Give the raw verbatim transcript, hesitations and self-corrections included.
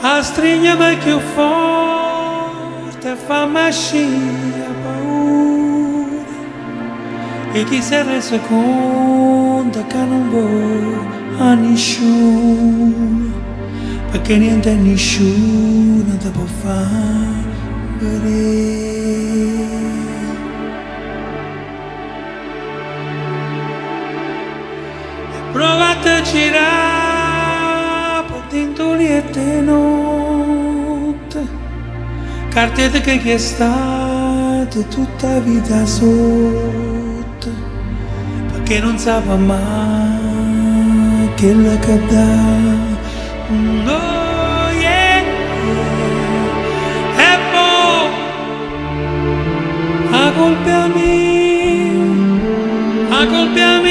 a stringermi più forte, fammi scia paura. E chi si è reso conto che non vuole a nessuno, perché niente e nessuno ti può fare vedere. Provate a girare per dentro liete notte, cartete che è stata tutta vita sotto, perché non sapeva mai che la cadà. Oh yeah, e poi a colpa mia, a colpa mia.